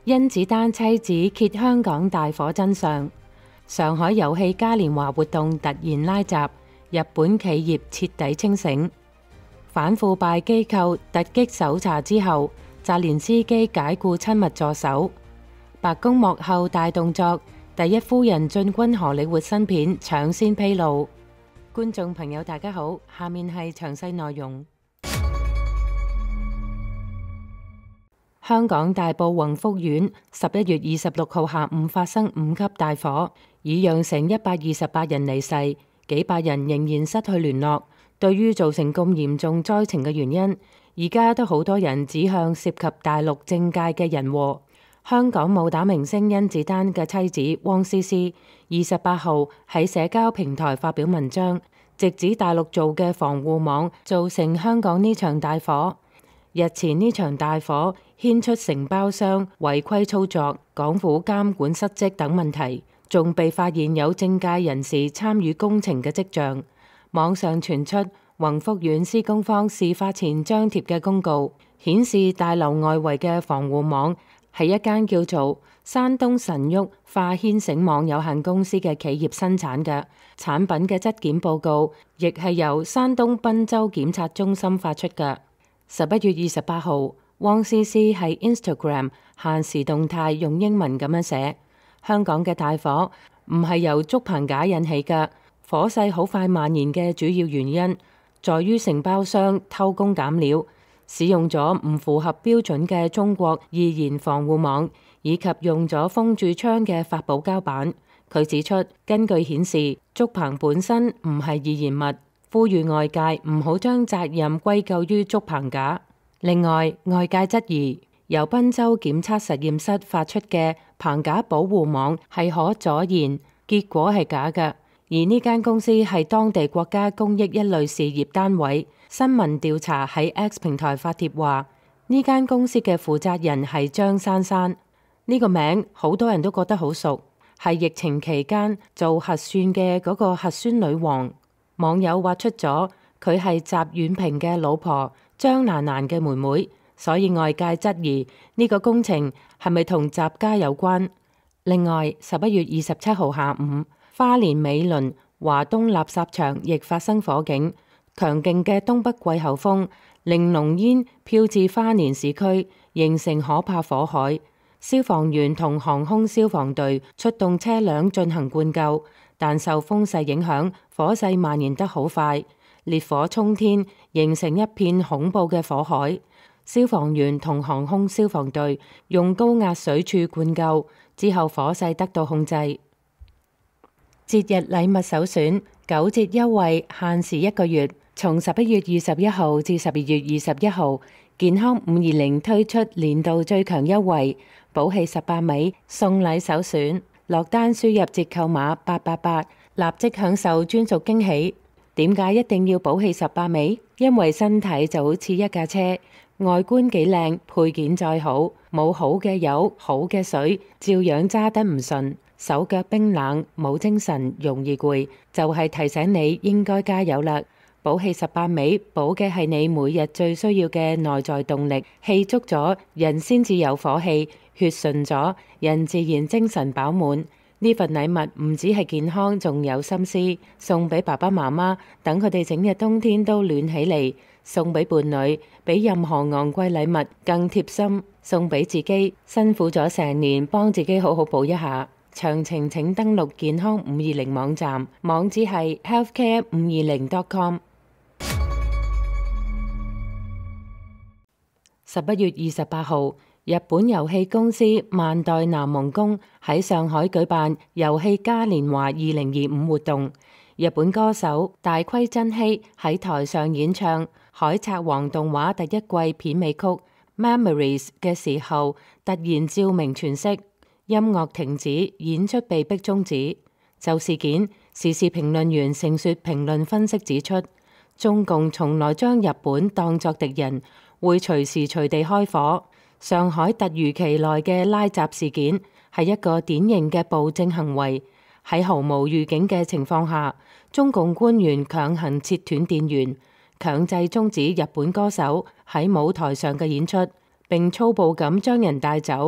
甄子丹妻子揭香港大火真相，上海遊戲嘉年華活動突然拉閘，日本企業徹底清醒。反腐敗機構突擊搜查之後，澤連斯基解雇親密助手。白宮幕後大動作，第一夫人進軍荷里活新片搶先披露。觀眾朋友大家好，下面係詳細內容。香港大埔宏福苑11月26號下午發生5級大火，已釀成128人離世，幾百人仍然失去聯絡。對於造成咁嚴重災情嘅原因，而家都好多人指向涉及大陸政界嘅人禍。香港武打明星甄子丹嘅妻子汪詩詩28號喺社交平台發表文章，直指大陸做嘅防護網造成香港呢場大火。日前呢場大火牽出承包商違規操作、港府監管失職等問題，仲被發現有政界人士參與工程嘅跡象。網上傳出宏福苑施工方事發前張貼嘅公告，顯示大樓外圍嘅防護網係一間叫做山東神沃化纖繩網有限公司嘅企業生產嘅，產品嘅質檢報告亦係由山東濱州檢察中心發出嘅。11月28號，汪詩詩喺 Instagram 限時動態用英文咁樣寫：香港嘅大火唔係由竹棚架引起嘅，火勢好快蔓延嘅主要原因在於承包商偷工減料，使用咗唔符合標準嘅中國易燃防護網，以及用咗封住窗嘅發泡膠板。佢指出，根據顯示，竹棚本身唔係易燃物，呼籲外界唔好將責任歸咎於竹棚架。另外，外界質疑由濱州檢測實驗室發出嘅棚架保護網係可阻燃，結果係假嘅。而呢間公司係當地國家公益一類事業單位。新聞調查喺 X 平台發帖話，呢間公司嘅負責人係張珊珊，呢個名好多人都覺得好熟，係疫情期間做核酸嘅嗰個核酸女王。網友挖出咗佢係習遠平嘅老婆張蘭蘭嘅妹妹，所以外界質疑呢個工程係咪同習家有關。另外，11月27號下午，花蓮美崙華東垃圾場亦發生火警，強勁嘅東北季候風令濃煙飄至花蓮市區，形成可怕火海。消防員同航空消防隊出動車輛進行灌救，但受風勢影響，火勢蔓延得好快，烈火衝天，形成一片恐怖嘅火海。消防員同航空消防隊用高壓水柱灌救，之後火勢得到控制。節日禮物首選9折優惠，限時1個月，從11月21號至12月21號，健康520推出年度最強優惠，寶氣18味送禮首選，落單輸入折扣碼888，立即享受專屬驚喜。點解一定要寶氣18味？因為身體就好似一架車，外觀幾靚，配件再好，冇好嘅油、好嘅水，照樣揸得唔順，手腳冰冷，冇精神，容易攰，就係提醒你應該加油啦！寶氣18味，補嘅係你每日最需要嘅內在動力，氣足咗，人先至有火氣，血順咗，人自然精神飽滿。呢份禮物唔止係健康，仲有心思，送俾爸爸媽媽，等佢哋整日冬天都暖起嚟；送俾伴侶，比任何昂貴禮物更貼心；送俾自己，辛苦咗成年，幫自己好好補一下。詳情請登錄健康520網站，網址係 healthcare520.com。11月28號，日本遊戲公司萬代南夢宮喺上海舉辦遊戲嘉年華2025活動，日本歌手大堀真希喺台上演唱《海賊王》動畫第一季片尾曲《Memories》嘅時候，突然照明全熄，音樂停止，演出被迫終止。就事件，時事評論員盛雪評論分析指出，中共從來將日本當作敵人，會隨時隨地開火。上海突如其來嘅拉閘事件係一個典型嘅暴政行為，喺毫無預警嘅情況下，中共官員強行切斷電源，強制終止日本歌手喺舞台上嘅演出，並粗暴咁將人帶走。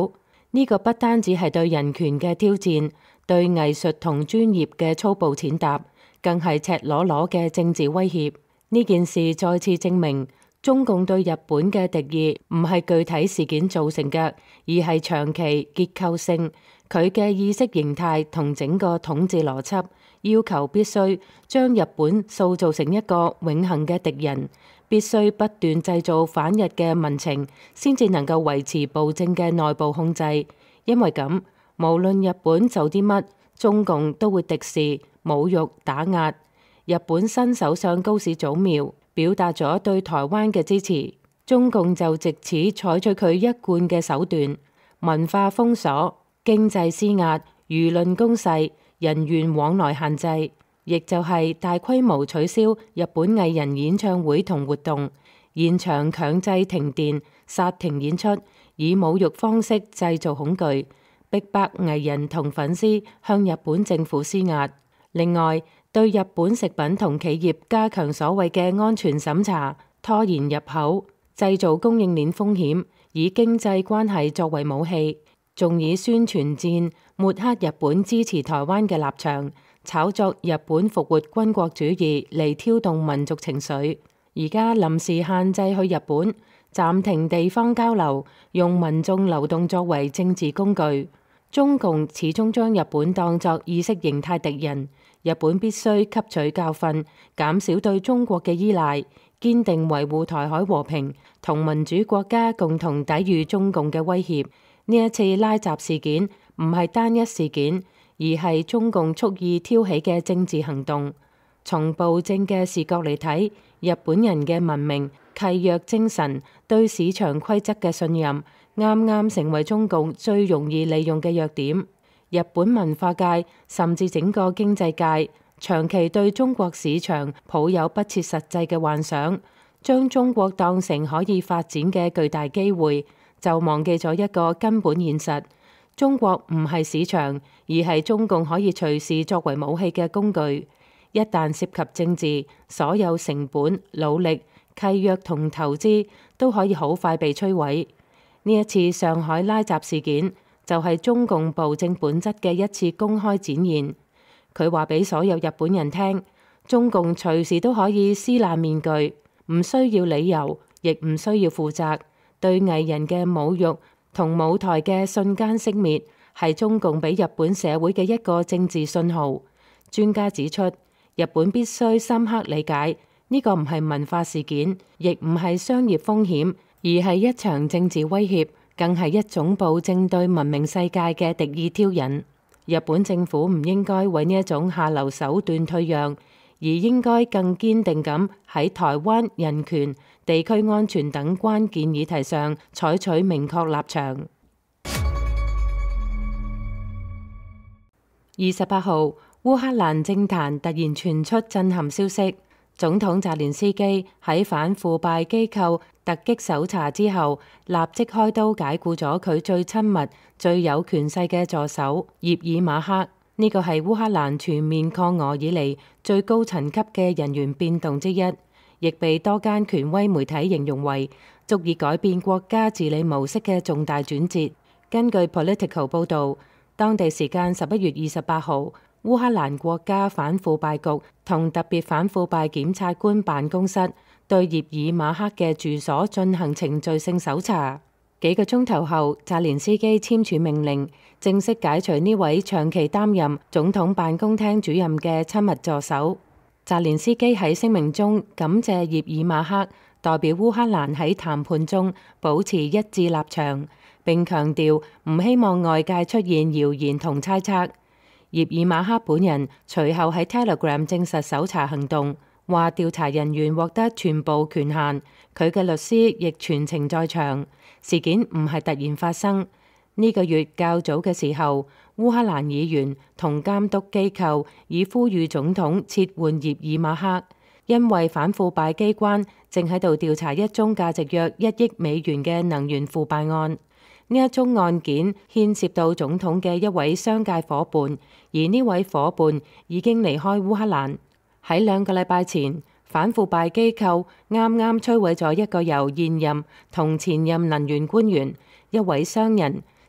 呢個不單止係對人權嘅挑戰，對藝術同專業嘅粗暴踐踏，更係赤裸裸嘅政治威脅。呢件事再次證明，中共對日本嘅敵意唔係具體事件造成嘅，而係長期結構性。佢嘅意識形態同整個統治邏輯要求必須將日本塑造成一個永恆嘅敵人，必須不斷製造反日嘅民情，先至能夠維持暴政嘅內部控制。因為咁，無論日本做啲乜，中共都會敵視、侮辱、打壓。日本新首相高市早苗表達咗對台灣嘅支持，中共就藉此採取佢一貫嘅手段：文化封鎖、經濟施壓、輿論攻勢、人員往來限制，亦就係大規模取消日本藝人演唱會同活動，現場強制停電、剎停演出，以侮辱方式製造恐懼，逼迫藝人同粉絲向日本政府施壓。另外，對日本食品同企業加強所謂嘅安全審查，拖延入口，製造供應鏈風險，以經濟關係作為武器，仲以宣傳戰抹黑日本支持台灣嘅立場，炒作日本復活軍國主義嚟挑動民族情緒。而家臨時限制去日本，暫停地方交流，用民眾流動作為政治工具。中共始終將日本當作意識形態敵人。日本必須吸取教訓，減少對中國嘅依賴，堅定維護台海和平，同民主國家共同抵禦中共嘅威脅。呢一次拉閘事件唔係單一事件，而係中共蓄意挑起嘅政治行動。從暴政嘅視角嚟睇，日本人嘅文明、契約精神、對市場規則嘅信任，啱啱成為中共最容易利用嘅弱點。日本文化界甚至整個經濟界長期對中國市場抱有不切實際嘅幻想，將中國當成可以發展嘅巨大機會，就忘記咗一個根本現實：中國唔係市場，而係中共可以隨時作為武器嘅工具。一旦涉及政治，所有成本、努力、契約同投資都可以好快被摧毀。呢一次上海拉閘事件，就係中共暴政本質嘅一次公開展現。佢話俾所有日本人聽，中共隨時都可以撕爛面具，唔需要理由，亦唔需要負責。對藝人嘅侮辱同舞台嘅瞬間熄滅，係中共俾日本社會嘅一個政治信號。專家指出，日本必須深刻理解，呢個唔係文化事件，亦唔係商業風險，而係一場政治威脅，更係一種暴政對文明世界嘅敵意挑釁。日本政府唔應該為呢一種下流手段退讓，而應該更堅定咁喺台灣、人權、地區安全等關鍵議題上採取明確立場。28號，烏克蘭政壇突然傳出震撼消息。總統澤連斯基喺反腐敗機構突擊搜查之後，立即開刀解僱咗佢最親密、最有權勢嘅助手葉爾馬克。呢個係烏克蘭全面抗俄以嚟最高層級嘅人員變動之一，亦被多間權威媒體形容為足以改變國家治理模式嘅重大轉折。根據 Political 報導，當地時間11月28號，烏克蘭國家反腐敗局同特別反腐敗檢察官辦公室對葉爾馬克嘅住所進行程序性搜查。幾個鐘頭後，澤連斯基簽署命令，正式解除呢位長期擔任總統辦公廳主任嘅親密助手。澤連斯基喺聲明中感謝葉爾馬克代表烏克蘭喺談判中保持一致立場，並強調唔希望外界出現謠言同猜測。葉爾馬克本人隨後喺 Telegram 證實搜查行動，話調查人員獲得全部權限，佢嘅律師亦全程在場。事件唔係突然發生，呢個月較早嘅時候，烏克蘭議員同監督機構已呼籲總統撤換葉爾馬克，因為反腐敗機關正喺度調查一宗價值約1億美元嘅能源腐敗案。呢一宗案件牽涉到總統嘅一位商界夥伴，而呢位夥伴已經離開烏克蘭。喺2個禮拜前，反腐敗機構啱啱摧毀咗一個由現任同前任能源官員、一位商人、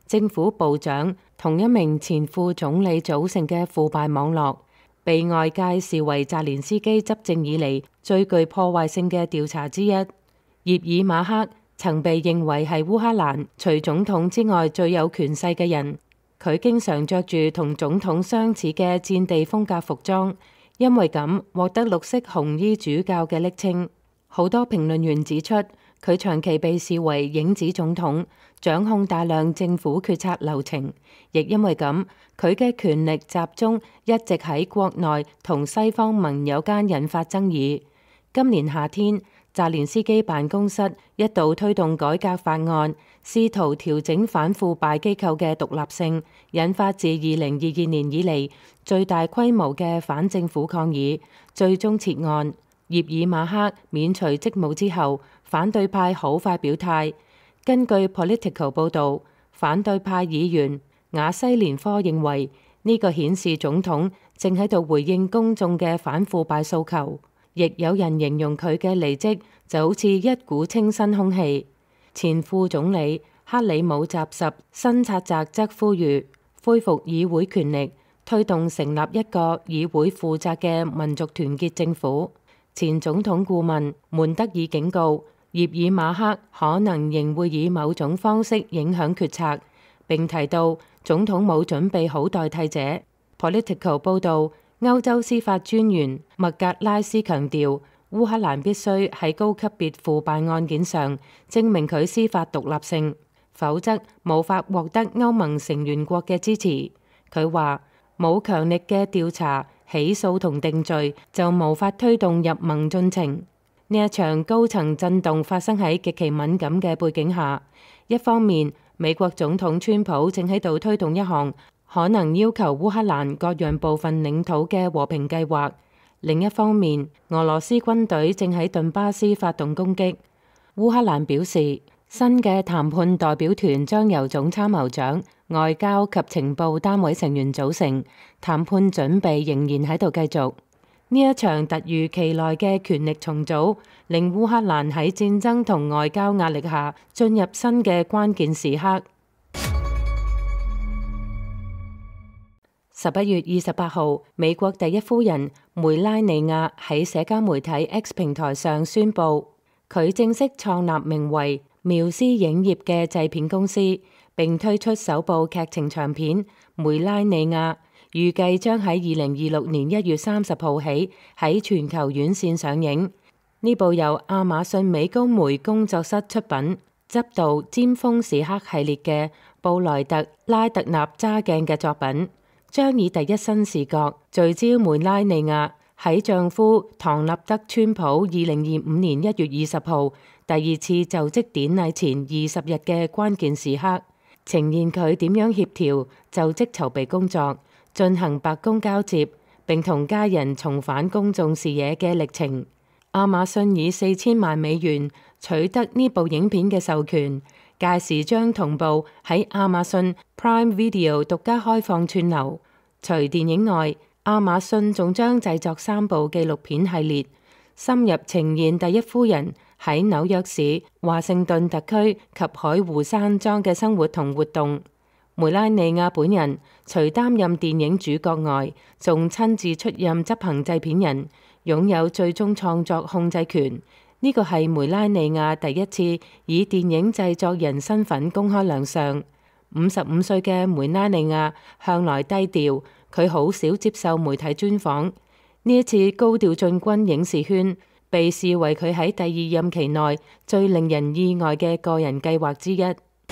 政府部長同一名前副總理組成嘅腐敗網絡，被外界視為澤連斯基執政以嚟最具破壞性嘅調查之一。葉爾馬克曾被認為係烏克蘭除總統之外最有權勢嘅人。佢經常着住同總統相似嘅戰地風格服裝，因為咁獲得綠色紅衣主教嘅昵稱。好多評論員指出，佢長期被視為影子總統，掌控大量政府決策流程，亦因為咁，佢嘅權力集中一直喺國內同西方盟友間引發爭議。今年夏天，澤連斯基辦公室一度推動改革法案，試圖調整反腐敗機構嘅獨立性，引發自2022年以嚟最大規模嘅反政府抗議，最終撤案。葉爾馬克免除職務之後，反對派好快表態。根據 Politico 報導，反對派議員瓦西連科認為呢個顯示總統正喺度回應公眾嘅反腐敗訴求。亦有人形容佢嘅離職就好似一股清新空氣。前副總理克里姆扎什新察澤則呼籲恢復議會權力，推動成立一個議會負責嘅民族團結政府。前總統顧問門德爾警告，葉爾馬克可能仍會以某種方式影響決策，並提到總統冇準備好代替者。Politico 報導，歐洲司法專員麥格拉斯強調，烏克蘭必須喺高級別腐敗案件上證明佢司法獨立性，否則無法獲得歐盟成員國嘅支持。佢話，冇強力嘅調查、起訴同定罪，就無法推動入盟進程。呢一場高層震動發生喺極其敏感嘅背景下。一方面，美國總統川普正喺度推動一項可能要求烏克蘭割讓部分領土嘅和平計劃；另一方面，俄羅斯軍隊正喺頓巴斯發動攻擊。烏克蘭表示，新嘅談判代表團將由總參謀長、外交及情報單位成員組成，談判準備仍然喺度繼續。呢一場突如其來嘅權力重組，令烏克蘭喺戰爭同外交壓力下進入新嘅關鍵時刻。11月28號，美國第一夫人梅拉尼亞喺社交媒體 X 平台上宣布，佢正式創立名為繆斯影業嘅製片公司，並推出首部劇情長片《梅拉尼亞》。預計將喺2026年1月30號起喺全球院線上映。呢部由亞馬遜美高梅工作室出品、執導尖峰時刻系列嘅布萊特拉特納揸鏡嘅作品，將以第一身視角聚焦梅拉尼亞喺丈夫唐納德川普2025年1月20號第二次就職典禮前20日嘅關鍵時刻，呈現佢點樣協調就職籌備工作，進行白宮交接，並同家人重返公眾視野嘅歷程。亞馬遜以4000萬美元取得呢部影片嘅授權，屆時將同步喺亞馬遜 Prime Video 獨家開放串流。除電影外，亞馬遜仲將製作3部紀錄片系列，深入呈現第一夫人喺紐約市、華盛頓特區及海湖山莊嘅生活同活動。梅拉尼亞本人除擔任電影主角外，仲親自出任執行製片人，擁有最終創作控制權。呢個係梅拉尼亞第一次以電影製作人身份公開亮相。55歲嘅梅拉尼亞向來低調，佢好少接受媒體專訪。呢一次高調進軍影視圈，被視為佢喺第二任期內最令人意外嘅個人計劃之一。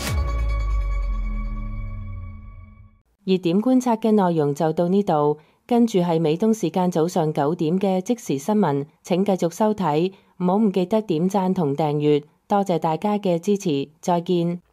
熱點觀察嘅內容就到呢度，跟住係美東時間早上9點嘅即時新聞，請繼續收睇，唔好唔記得點讚同訂閱，多謝大家嘅支持，再見。